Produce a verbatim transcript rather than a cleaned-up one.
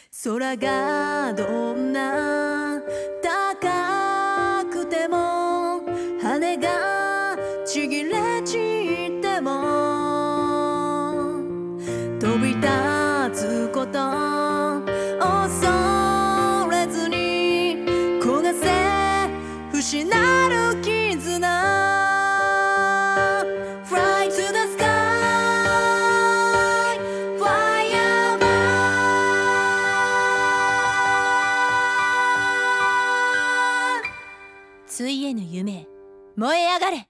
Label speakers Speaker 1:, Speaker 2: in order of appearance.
Speaker 1: 空がどんな高くても羽がちぎれ散っても飛び立つこと恐れずに焦がせ不死なる絆 Fly to the sky Fly above ついえぬ夢燃え上がれ